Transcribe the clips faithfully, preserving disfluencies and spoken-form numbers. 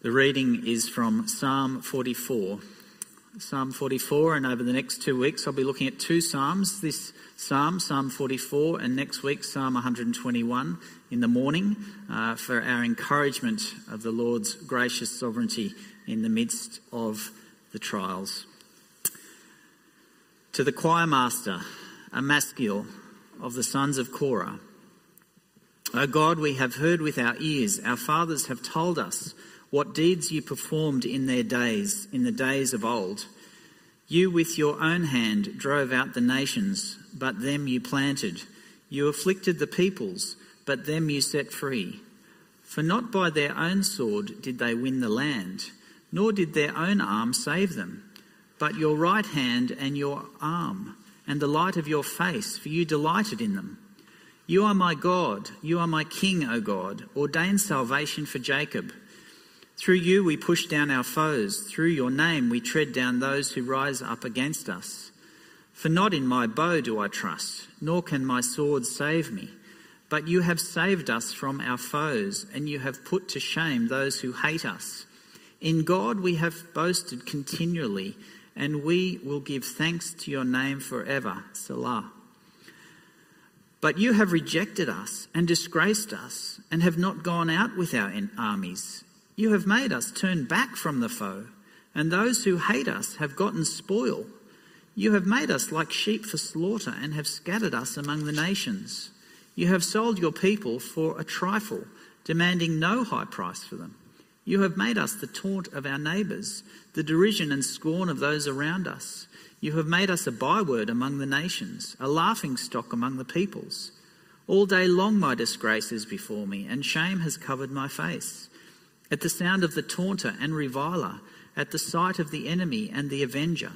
The reading is from Psalm forty-four. Psalm forty-four, and over the next two weeks I'll be looking at two psalms. This psalm, Psalm forty-four, and next week Psalm one hundred twenty-one in the morning uh, for our encouragement of the Lord's gracious sovereignty in the midst of the trials. To the choir master, a maskil of the sons of Korah. O God, we have heard with our ears, our fathers have told us what deeds you performed in their days, in the days of old. You with your own hand drove out the nations, but them you planted. You afflicted the peoples, but them you set free. For not by their own sword did they win the land, nor did their own arm save them, but your right hand and your arm, and the light of your face, for you delighted in them. You are my God, you are my King, O God. Ordain salvation for Jacob. Through you we push down our foes. Through your name we tread down those who rise up against us. For not in my bow do I trust, nor can my sword save me. But you have saved us from our foes, and you have put to shame those who hate us. In God we have boasted continually, and we will give thanks to your name forever. Selah. But you have rejected us and disgraced us, and have not gone out with our armies. You have made us turn back from the foe, and those who hate us have gotten spoil. You have made us like sheep for slaughter, and have scattered us among the nations. You have sold your people for a trifle, demanding no high price for them. You have made us the taunt of our neighbours, the derision and scorn of those around us. You have made us a byword among the nations, a laughingstock among the peoples. All day long my disgrace is before me, and shame has covered my face. At the sound of the taunter and reviler, at the sight of the enemy and the avenger.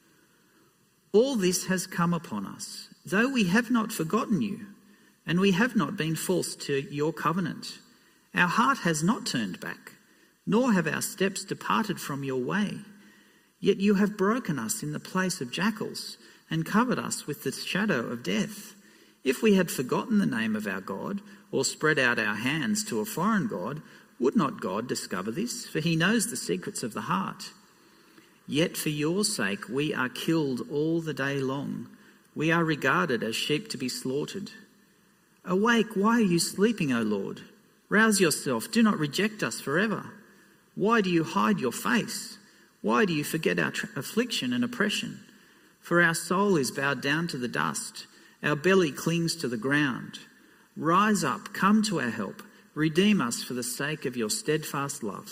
All this has come upon us, though we have not forgotten you, and we have not been false to your covenant. Our heart has not turned back, nor have our steps departed from your way. Yet you have broken us in the place of jackals, and covered us with the shadow of death. If we had forgotten the name of our God, or spread out our hands to a foreign god, would not God discover this? For he knows the secrets of the heart. Yet for your sake we are killed all the day long. We are regarded as sheep to be slaughtered. Awake, why are you sleeping, O Lord? Rouse yourself, do not reject us forever. Why do you hide your face? Why do you forget our tra- affliction and oppression? For our soul is bowed down to the dust. Our belly clings to the ground. Rise up, come to our help. Redeem us for the sake of your steadfast love.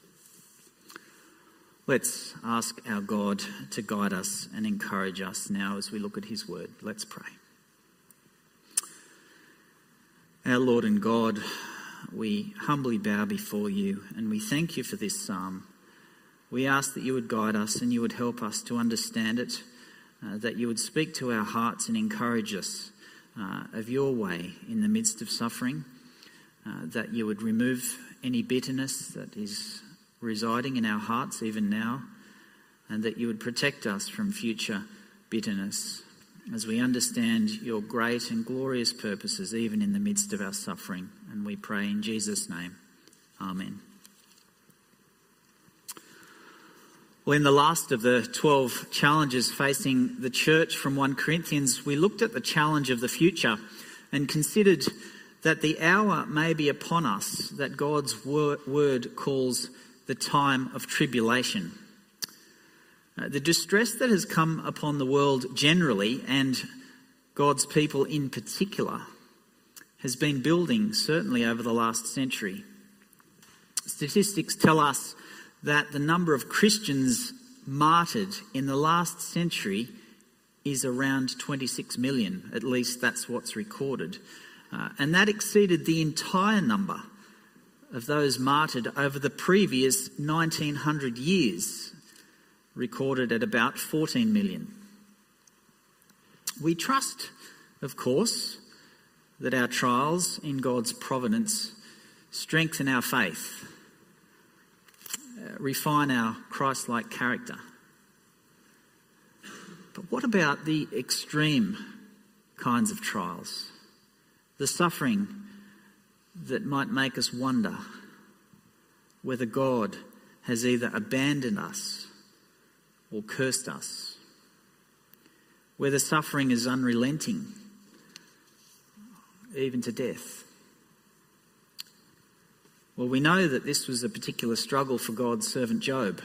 Let's ask our God to guide us and encourage us now as we look at his word. Let's pray. Our Lord and God, we humbly bow before you and we thank you for this psalm. We ask that you would guide us and you would help us to understand it, uh, that you would speak to our hearts and encourage us uh, of your way in the midst of suffering. Uh, that you would remove any bitterness that is residing in our hearts even now, and that you would protect us from future bitterness as we understand your great and glorious purposes even in the midst of our suffering. And we pray in Jesus' name. Amen. Well, in the last of the twelve challenges facing the church from First Corinthians, we looked at the challenge of the future and considered that the hour may be upon us that God's word calls the time of tribulation. Uh, the distress that has come upon the world generally, and God's people in particular, has been building certainly over the last century. Statistics tell us that the number of Christians martyred in the last century is around twenty-six million. At least that's what's recorded. Uh, and that exceeded the entire number of those martyred over the previous nineteen hundred years, recorded at about fourteen million. We trust, of course, that our trials in God's providence strengthen our faith, uh, refine our Christ-like character. But what about the extreme kinds of trials? The suffering that might make us wonder, whether God has either abandoned us or cursed us, whether suffering is unrelenting, even to death. Well, we know that this was a particular struggle for God's servant Job.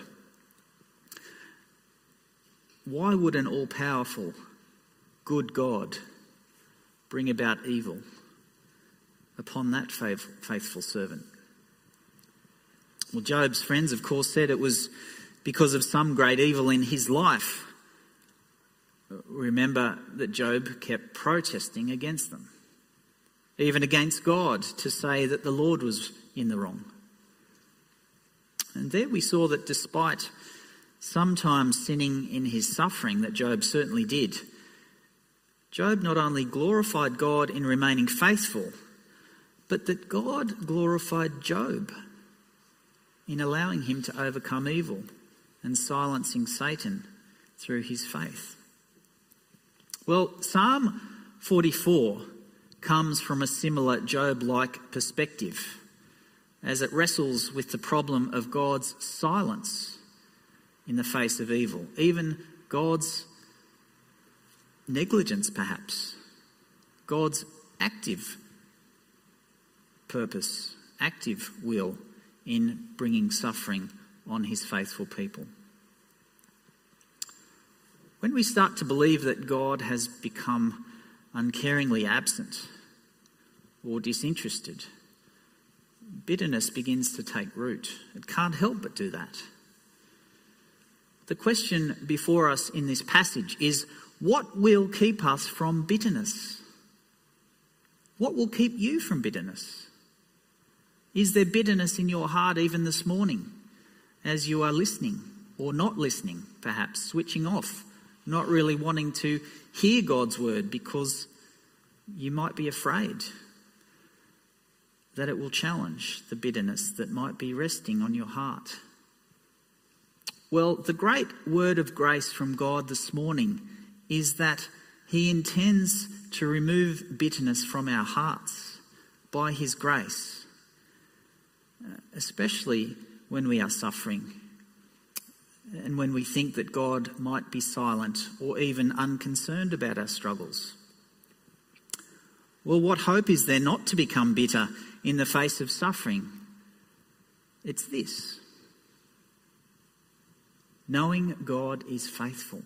Why would an all-powerful, good God bring about evil upon that faithful servant? Well, Job's friends, of course, said it was because of some great evil in his life. Remember that Job kept protesting against them, even against God, to say that the Lord was in the wrong. And there we saw that despite sometimes sinning in his suffering, that Job certainly did, Job not only glorified God in remaining faithful, but that God glorified Job in allowing him to overcome evil and silencing Satan through his faith. Well, Psalm forty-four comes from a similar Job-like perspective, as it wrestles with the problem of God's silence in the face of evil, even God's negligence perhaps, God's active purpose, active will in bringing suffering on his faithful people. When we start to believe that God has become uncaringly absent or disinterested, bitterness begins to take root. It can't help but do that. The question before us in this passage is, what will keep us from bitterness? What will keep you from bitterness? Is there bitterness in your heart even this morning as you are listening or not listening, perhaps switching off, not really wanting to hear God's word because you might be afraid that it will challenge the bitterness that might be resting on your heart? Well, the great word of grace from God this morning is that he intends to remove bitterness from our hearts by his grace, especially when we are suffering and when we think that God might be silent or even unconcerned about our struggles. Well, what hope is there not to become bitter in the face of suffering? It's this: knowing God is faithful.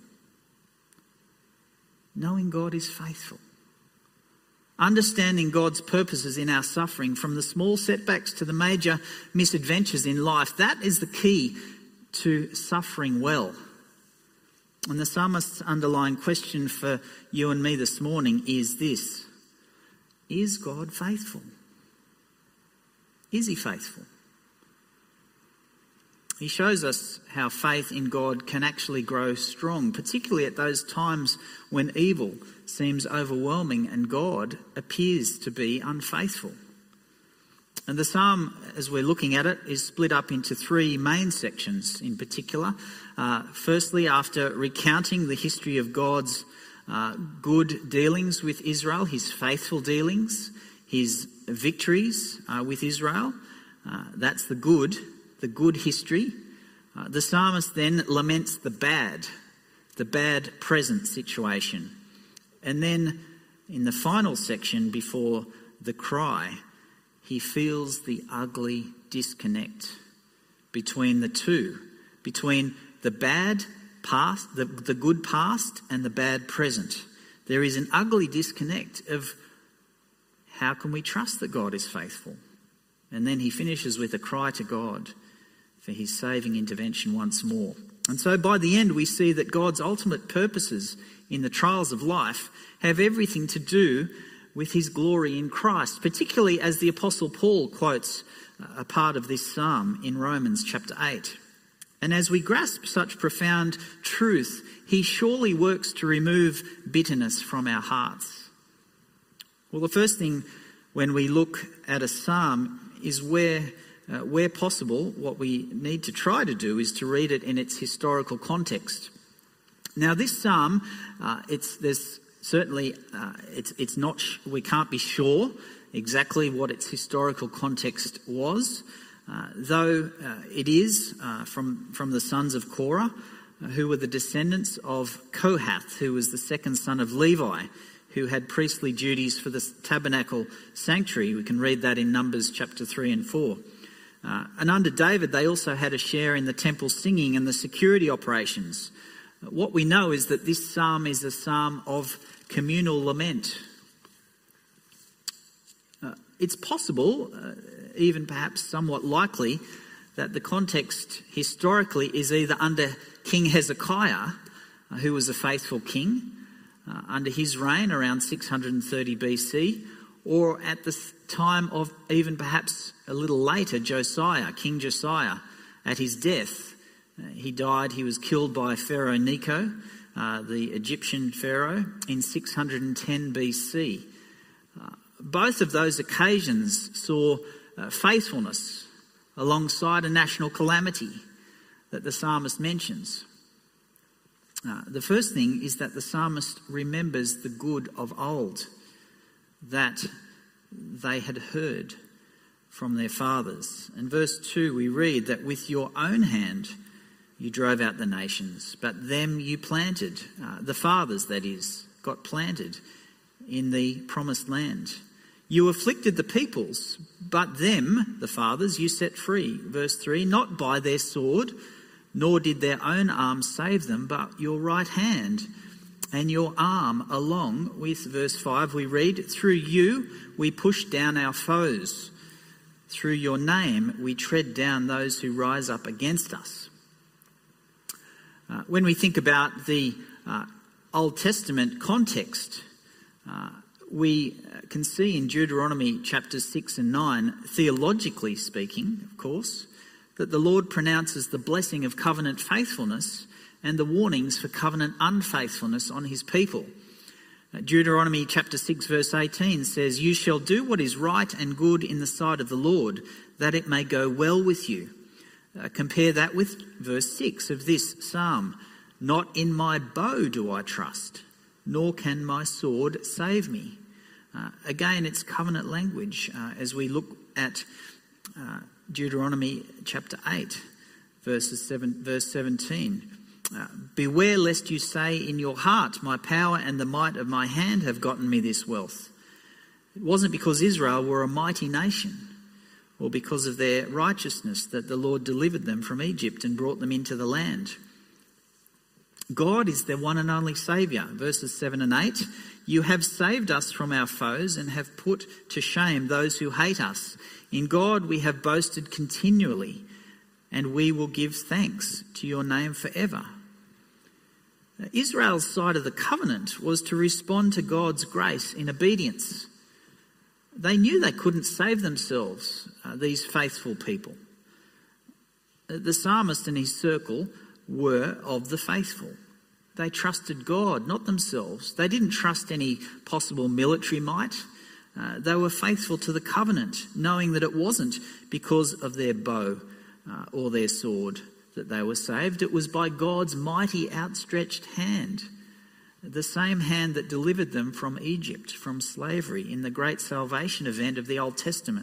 Knowing God is faithful. Understanding God's purposes in our suffering, from the small setbacks to the major misadventures in life, that is the key to suffering well. And the psalmist's underlying question for you and me this morning is this: is God faithful? Is he faithful? He shows us how faith in God can actually grow strong, particularly at those times when evil seems overwhelming and God appears to be unfaithful. And the psalm, as we're looking at it, is split up into three main sections in particular. Uh, firstly, after recounting the history of God's uh, good dealings with Israel, his faithful dealings, his victories uh, with Israel, uh, that's the good. the good history. Uh, the psalmist then laments the bad, the bad present situation. And then in the final section before the cry, he feels the ugly disconnect between the two, between the bad past, the, the good past and the bad present. There is an ugly disconnect of how can we trust that God is faithful? And then he finishes with a cry to God for his saving intervention once more. And so by the end we see that God's ultimate purposes in the trials of life have everything to do with his glory in Christ, particularly as the Apostle Paul quotes a part of this psalm in Romans chapter eight. And as we grasp such profound truth, he surely works to remove bitterness from our hearts. Well, the first thing when we look at a psalm is where Uh, where possible, what we need to try to do is to read it in its historical context. Now, this psalm, uh, it's there's certainly uh, it's it's not sh- we can't be sure exactly what its historical context was, Uh, though uh, it is uh, from, from the sons of Korah, uh, who were the descendants of Kohath, who was the second son of Levi, who had priestly duties for the tabernacle sanctuary. We can read that in Numbers chapter three and four. Uh, and under David, they also had a share in the temple singing and the security operations. Uh, what we know is that this psalm is a psalm of communal lament. Uh, it's possible, uh, even perhaps somewhat likely, that the context historically is either under King Hezekiah, uh, who was a faithful king, uh, under his reign around six hundred thirty B C, or at the time of even perhaps a little later, Josiah, King Josiah, at his death. Uh, he died, he was killed by Pharaoh Necho, uh, the Egyptian pharaoh, in six hundred ten B C. Uh, both of those occasions saw uh, faithfulness alongside a national calamity that the psalmist mentions. Uh, the first thing is that the psalmist remembers the good of old that they had heard from their fathers. In verse two we read that with your own hand you drove out the nations, but them you planted. Uh, the fathers, that is, got planted in the promised land. You afflicted the peoples, but them, the fathers, you set free. Verse three, not by their sword, nor did their own arm save them, but your right hand and your arm, along with, verse five, we read, through you we push down our foes. Through your name we tread down those who rise up against us. Uh, when we think about the uh, Old Testament context, uh, we can see in Deuteronomy chapters six and nine, theologically speaking, of course, that the Lord pronounces the blessing of covenant faithfulness and the warnings for covenant unfaithfulness on his people. Deuteronomy chapter six verse eighteen says, you shall do what is right and good in the sight of the Lord, that it may go well with you. Uh, compare that with verse six of this psalm. Not in my bow do I trust, nor can my sword save me. Uh, again, it's covenant language uh, as we look at uh, Deuteronomy chapter eight, verses seven, verse seventeen. Uh, Beware lest you say in your heart, my power and the might of my hand have gotten me this wealth. It wasn't because Israel were a mighty nation or because of their righteousness that the Lord delivered them from Egypt and brought them into the land. God is their one and only Saviour. Verses seven and eight, you have saved us from our foes and have put to shame those who hate us. In God we have boasted continually, and we will give thanks to your name forever. Israel's side of the covenant was to respond to God's grace in obedience. They knew they couldn't save themselves, uh, these faithful people. The psalmist and his circle were of the faithful. They trusted God, not themselves. They didn't trust any possible military might. Uh, they were faithful to the covenant, knowing that it wasn't because of their bow uh, or their sword that they were saved. It was by God's mighty outstretched hand, the same hand that delivered them from Egypt, from slavery, in the great salvation event of the Old Testament.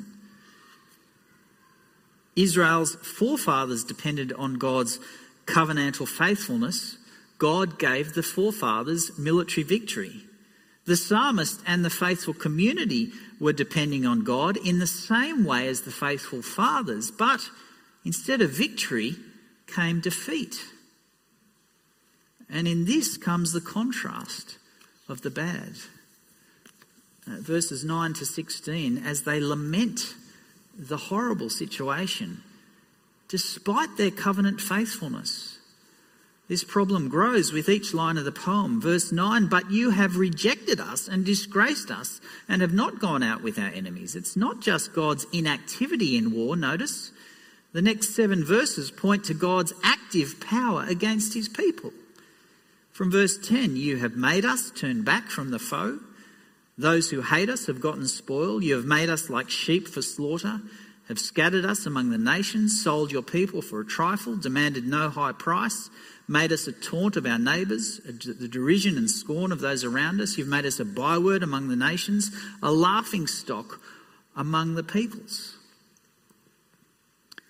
Israel's forefathers depended on God's covenantal faithfulness. God gave the forefathers military victory. The psalmist and the faithful community were depending on God in the same way as the faithful fathers, but instead of victory came defeat. And in this comes the contrast of the bad. Uh, verses nine to sixteen, as they lament the horrible situation, despite their covenant faithfulness. This problem grows with each line of the poem. Verse nine, but you have rejected us and disgraced us and have not gone out with our enemies. It's not just God's inactivity in war, notice. The next seven verses point to God's active power against his people. From verse ten, you have made us turn back from the foe. Those who hate us have gotten spoil. You have made us like sheep for slaughter, have scattered us among the nations, sold your people for a trifle, demanded no high price, made us a taunt of our neighbours, the derision and scorn of those around us. You've made us a byword among the nations, a laughing stock among the peoples.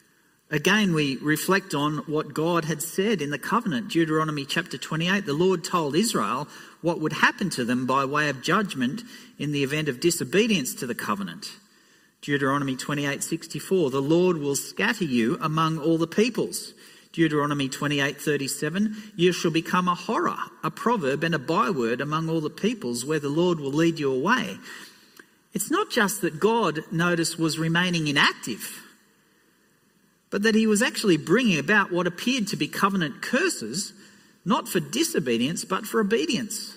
Again, we reflect on what God had said in the covenant. Deuteronomy chapter twenty-eight, the Lord told Israel what would happen to them by way of judgment in the event of disobedience to the covenant. Deuteronomy twenty-eight sixty-four, the Lord will scatter you among all the peoples. Deuteronomy twenty-eight thirty-seven, you shall become a horror, a proverb and a byword among all the peoples where the Lord will lead you away. It's not just that God, notice, was remaining inactive, but that he was actually bringing about what appeared to be covenant curses, not for disobedience, but for obedience.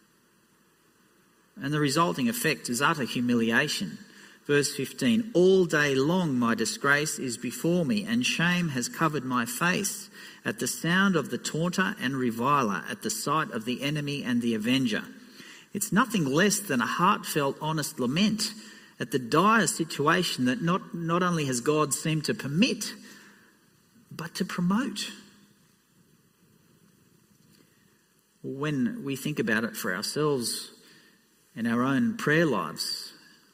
And the resulting effect is utter humiliation. Verse fifteen, all day long my disgrace is before me, and shame has covered my face at the sound of the taunter and reviler, at the sight of the enemy and the avenger. It's nothing less than a heartfelt, honest lament at the dire situation that not, not only has God seemed to permit, but to promote. When we think about it for ourselves in our own prayer lives,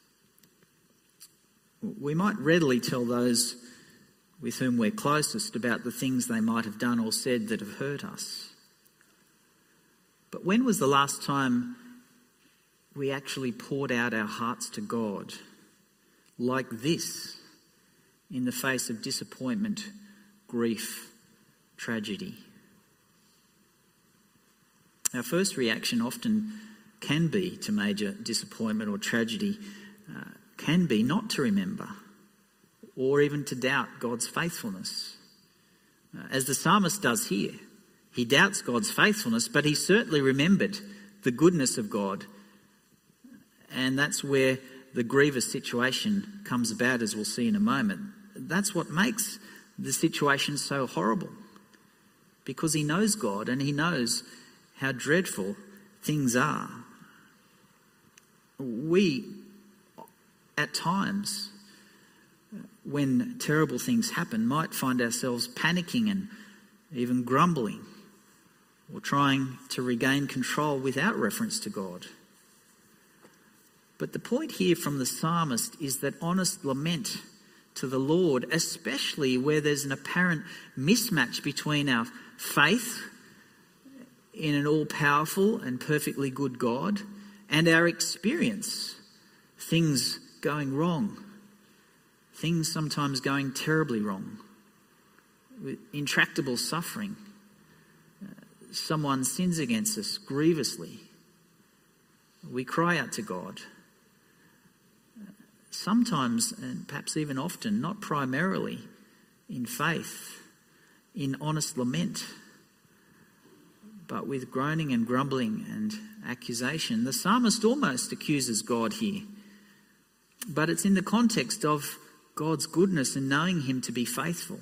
we might readily tell those with whom we're closest about the things they might have done or said that have hurt us. But when was the last time we actually poured out our hearts to God like this, in the face of disappointment, grief, tragedy? Our first reaction often can be to major disappointment or tragedy, uh, can be not to remember or even to doubt God's faithfulness. Uh, as the psalmist does here, he doubts God's faithfulness, but he certainly remembered the goodness of God. And that's where the grievous situation comes about, as we'll see in a moment. That's what makes the situation so horrible, because he knows God and he knows how dreadful things are. We, at times, when terrible things happen, might find ourselves panicking and even grumbling or trying to regain control without reference to God. But the point here from the psalmist is that honest lament to the Lord, especially where there's an apparent mismatch between our faith in an all-powerful and perfectly good God and our experience, things going wrong, things sometimes going terribly wrong, with intractable suffering. Someone sins against us grievously. We cry out to God. Sometimes, and perhaps even often, not primarily in faith, in honest lament, but with groaning and grumbling and accusation. The psalmist almost accuses God here, but it's in the context of God's goodness and knowing him to be faithful,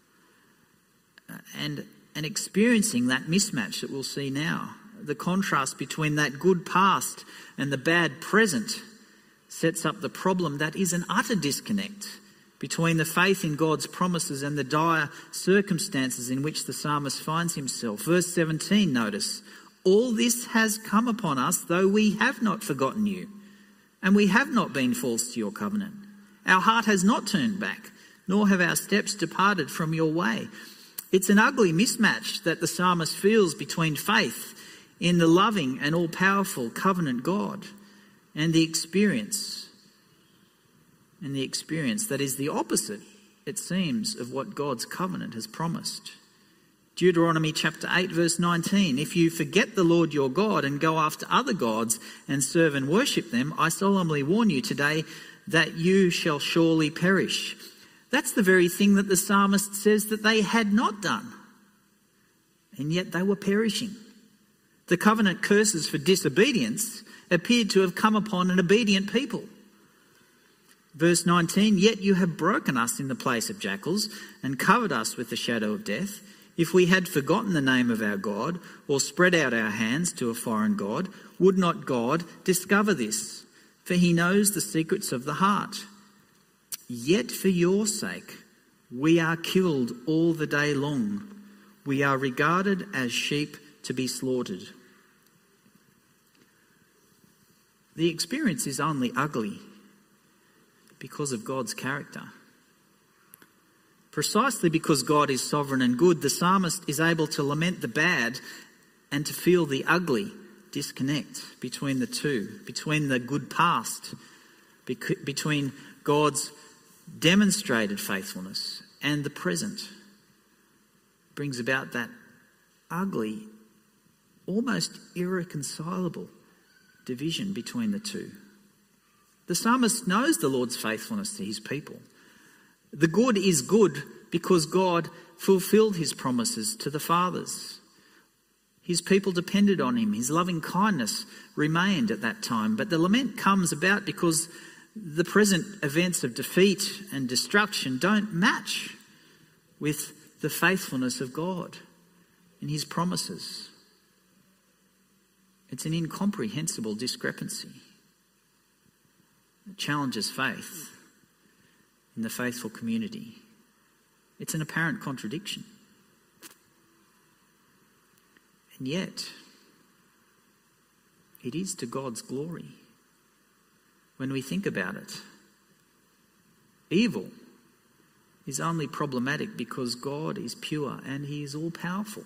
and, and experiencing that mismatch that we'll see now. The contrast between that good past and the bad present sets up the problem that is an utter disconnect between the faith in God's promises and the dire circumstances in which the psalmist finds himself. Verse seventeen, notice, all this has come upon us, though we have not forgotten you, and we have not been false to your covenant. Our heart has not turned back, nor have our steps departed from your way. It's an ugly mismatch that the psalmist feels between faith in the loving and all-powerful covenant God and the experience, and the experience that is the opposite, it seems, of what God's covenant has promised. Deuteronomy chapter eight verse nineteen, if you forget the Lord your God and go after other gods and serve and worship them, I solemnly warn you today that you shall surely perish. That's the very thing that the psalmist says that they had not done, and yet they were perishing. The covenant curses for disobedience appeared to have come upon an obedient people. Verse nineteen, yet you have broken us in the place of jackals and covered us with the shadow of death. If we had forgotten the name of our God or spread out our hands to a foreign god, would not God discover this? For he knows the secrets of the heart. Yet for your sake we are killed all the day long. We are regarded as sheep to be slaughtered. The experience is only ugly because of God's character, Precisely because God is sovereign and good, the psalmist is able to lament the bad and to feel the ugly disconnect between the two, between the good past, between God's demonstrated faithfulness and the present. It brings about that ugly, almost irreconcilable division between the two. The psalmist knows the Lord's faithfulness to his people. The good is good because God fulfilled his promises to the fathers. His people depended on him. His loving kindness remained at that time. But the lament comes about because the present events of defeat and destruction don't match with the faithfulness of God and his promises. It's an incomprehensible discrepancy. It challenges faith in the faithful community. It's an apparent contradiction. And yet, it is to God's glory when we think about it. Evil is only problematic because God is pure and he is all-powerful.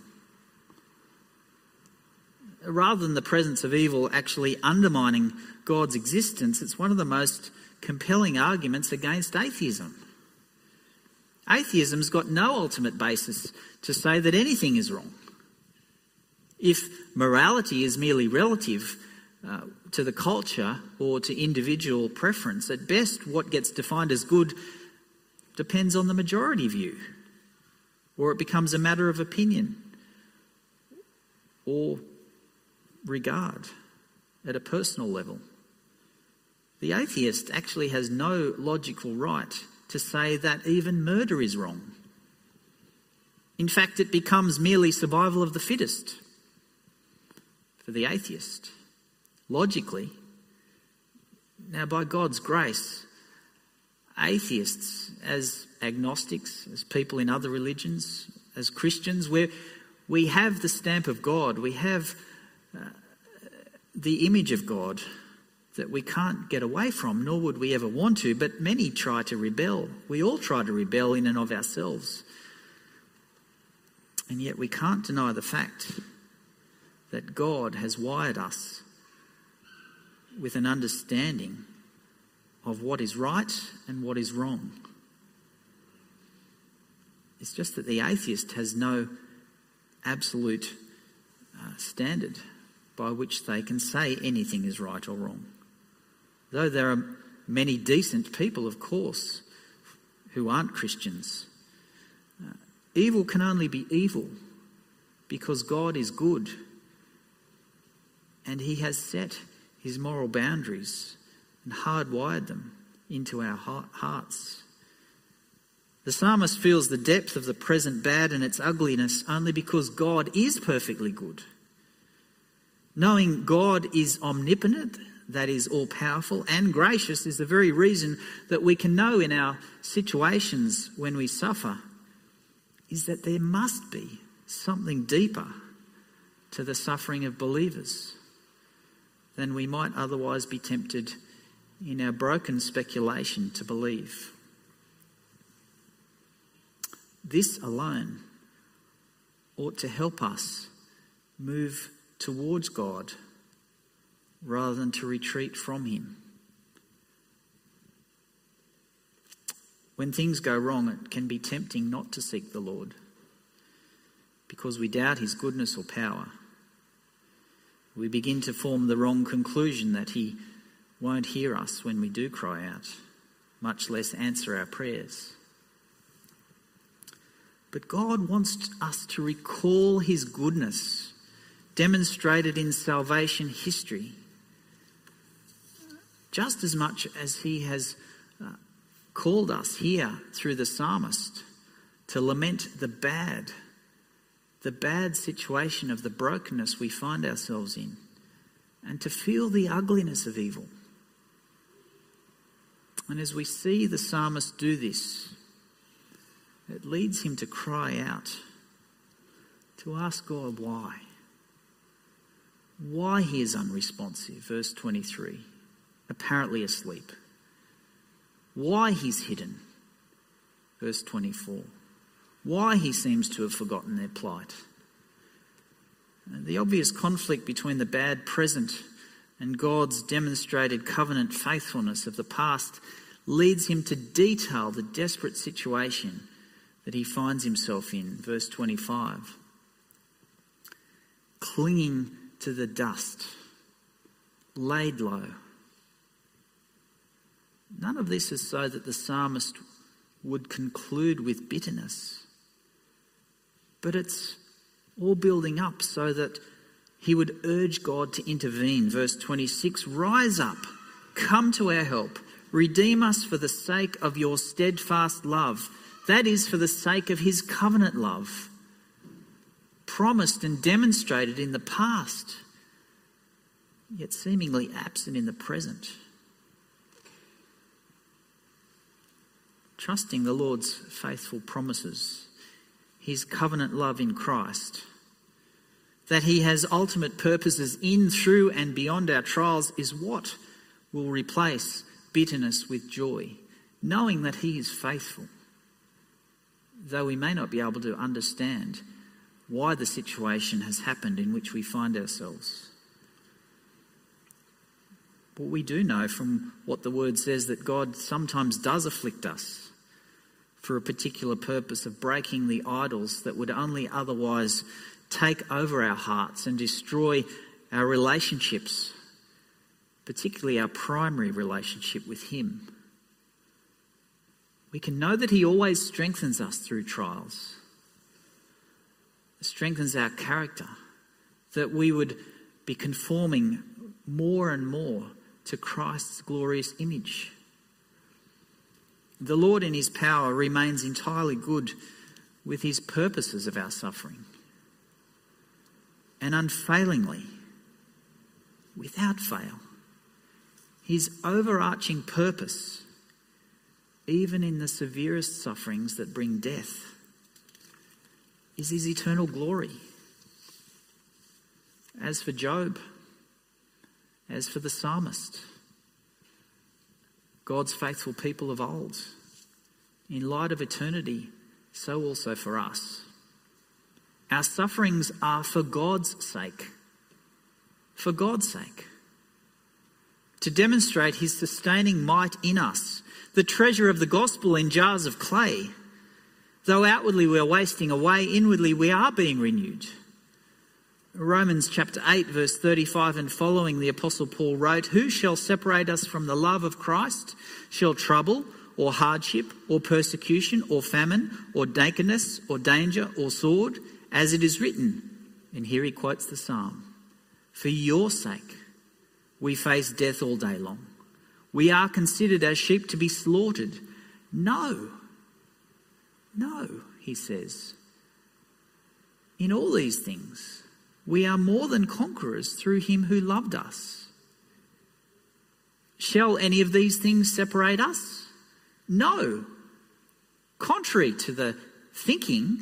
Rather than the presence of evil actually undermining God's existence, it's one of the most compelling arguments against atheism. Atheism's got no ultimate basis to say that anything is wrong. If morality is merely relative uh, to the culture or to individual preference, at best what gets defined as good depends on the majority view, or it becomes a matter of opinion or regard at a personal level. The atheist actually has no logical right to say that even murder is wrong. In fact, it becomes merely survival of the fittest for the atheist. Logically, now by God's grace, atheists, as agnostics, as people in other religions, as Christians, where we have the stamp of God, we have uh, the image of God that we can't get away from, nor would we ever want to, but many try to rebel. We all try to rebel in and of ourselves. And yet we can't deny the fact that God has wired us with an understanding of what is right and what is wrong. It's just that the atheist has no absolute uh, standard by which they can say anything is right or wrong. Though there are many decent people, of course, who aren't Christians. Uh, evil can only be evil because God is good and he has set his moral boundaries and hardwired them into our hearts. The psalmist feels the depth of the present bad and its ugliness only because God is perfectly good. Knowing God is omnipotent, that is all-powerful and gracious, is the very reason that we can know in our situations when we suffer is that there must be something deeper to the suffering of believers than we might otherwise be tempted in our broken speculation to believe. This alone ought to help us move towards God rather than to retreat from him. When things go wrong, it can be tempting not to seek the Lord because we doubt his goodness or power. We begin to form the wrong conclusion that he won't hear us when we do cry out, much less answer our prayers. But God wants us to recall his goodness demonstrated in salvation history, just as much as he has uh, called us here through the psalmist to lament the bad, the bad situation of the brokenness we find ourselves in, and to feel the ugliness of evil. And as we see the psalmist do this, it leads him to cry out, to ask God why. Why he is unresponsive, verse twenty-three, apparently asleep. Why he's hidden, verse twenty-four. why he seems to have forgotten their plight. The obvious conflict between the bad present and God's demonstrated covenant faithfulness of the past leads him to detail the desperate situation that he finds himself in. Verse twenty-five. Clinging to the dust, laid low. None of this is so that the psalmist would conclude with bitterness, but it's all building up so that he would urge God to intervene. Verse twenty-six, rise up, come to our help, redeem us for the sake of your steadfast love. That is, for the sake of his covenant love, promised and demonstrated in the past, yet seemingly absent in the present. Trusting the Lord's faithful promises, his covenant love in Christ, that he has ultimate purposes in, through and beyond our trials is what will replace bitterness with joy, knowing that he is faithful, though we may not be able to understand why the situation has happened in which we find ourselves. But we do know from what the word says that God sometimes does afflict us for a particular purpose of breaking the idols that would only otherwise take over our hearts and destroy our relationships, particularly our primary relationship with him. We can know that he always strengthens us through trials, strengthens our character, that we would be conforming more and more to Christ's glorious image. The Lord in his power remains entirely good with his purposes of our suffering, and unfailingly, without fail, his overarching purpose, even in the severest sufferings that bring death, is his eternal glory. As for Job, as for the psalmist, God's faithful people of old, in light of eternity, so also for us. Our sufferings are for God's sake. For God's sake. To demonstrate his sustaining might in us, the treasure of the gospel in jars of clay. Though outwardly we are wasting away, inwardly we are being renewed. Romans chapter eight, verse thirty-five and following, the Apostle Paul wrote, who shall separate us from the love of Christ? Shall trouble, or hardship, or persecution, or famine, or nakedness, or danger, or sword? As it is written, and here he quotes the psalm, for your sake we face death all day long. We are considered as sheep to be slaughtered. No, no, he says. In all these things, we are more than conquerors through him who loved us. Shall any of these things separate us? No. Contrary to the thinking,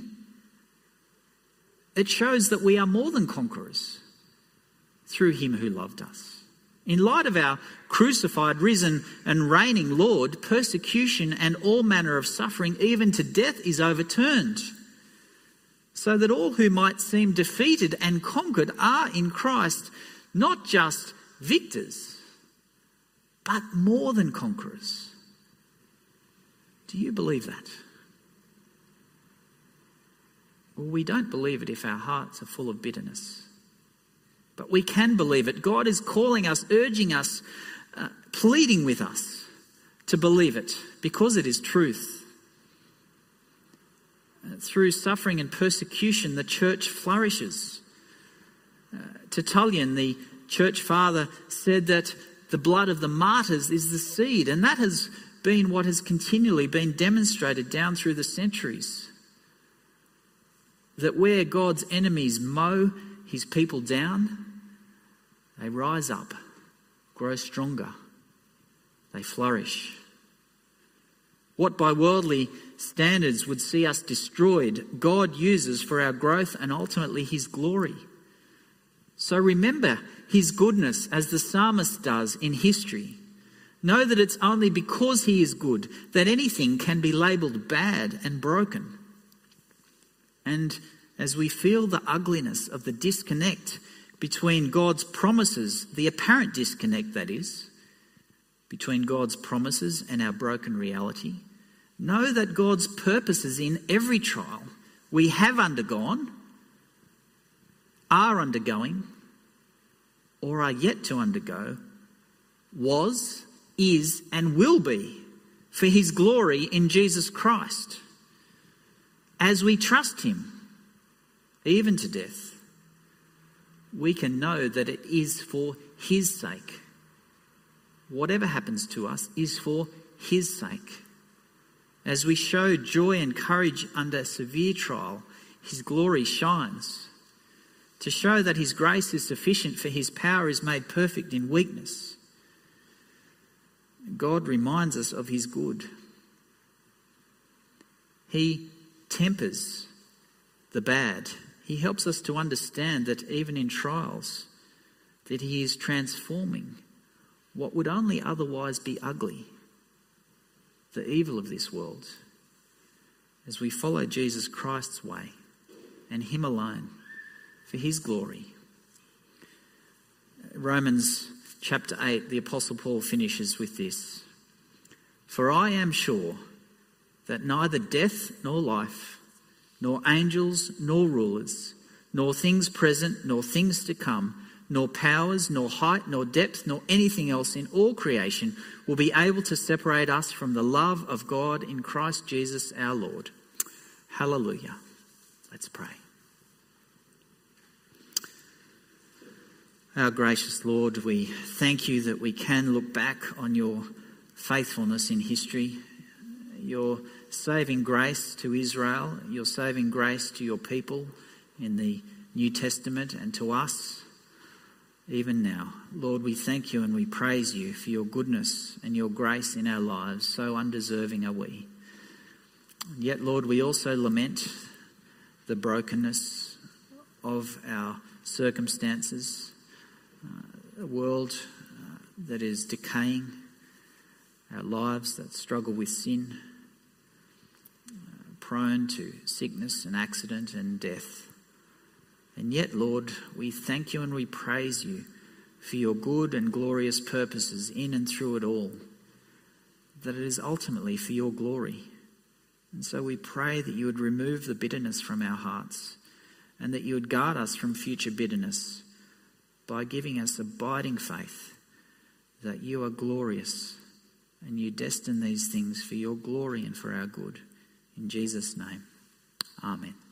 it shows that we are more than conquerors through him who loved us. In light of our crucified, risen and reigning Lord, persecution and all manner of suffering, even to death, is overturned, so that all who might seem defeated and conquered are in Christ not just victors, but more than conquerors. Do you believe that? Well, we don't believe it if our hearts are full of bitterness. But we can believe it. God is calling us, urging us, uh, pleading with us to believe it because it is truth. Uh, through suffering and persecution, the church flourishes. Uh, Tertullian, the church father, said that the blood of the martyrs is the seed, and that has been what has continually been demonstrated down through the centuries. That where God's enemies mow his people down, they rise up, grow stronger, they flourish. What by worldly standards would see us destroyed, God uses for our growth and ultimately his glory. So remember his goodness as the psalmist does in history. Know that it's only because he is good that anything can be labelled bad and broken. And as we feel the ugliness of the disconnect between God's promises, the apparent disconnect that is, between God's promises and our broken reality, know that God's purposes in every trial we have undergone, are undergoing, or are yet to undergo, was, is, and will be for his glory in Jesus Christ. As we trust him, even to death, we can know that it is for his sake. Whatever happens to us is for his sake. As we show joy and courage under severe trial, his glory shines. To show that his grace is sufficient, for his power is made perfect in weakness. God reminds us of his good. He tempers the bad. He helps us to understand that even in trials, that he is transforming what would only otherwise be ugly, the evil of this world, as we follow Jesus Christ's way and him alone for his glory. Romans chapter eight, the Apostle Paul finishes with this. For I am sure that neither death nor life, nor angels nor rulers, nor things present nor things to come, nor powers, nor height, nor depth, nor anything else in all creation will be able to separate us from the love of God in Christ Jesus our Lord. Hallelujah. Let's pray. Our gracious Lord, we thank you that we can look back on your faithfulness in history, your saving grace to Israel, your saving grace to your people in the New Testament and to us even now. Lord, we thank you and we praise you for your goodness and your grace in our lives. So undeserving are we. And yet, Lord, we also lament the brokenness of our circumstances, uh, a world uh, that is decaying, our lives that struggle with sin, uh, prone to sickness and accident and death. And yet, Lord, we thank you and we praise you for your good and glorious purposes in and through it all, that it is ultimately for your glory. And so we pray that you would remove the bitterness from our hearts and that you would guard us from future bitterness by giving us abiding faith that you are glorious and you destine these things for your glory and for our good. In Jesus' name, amen.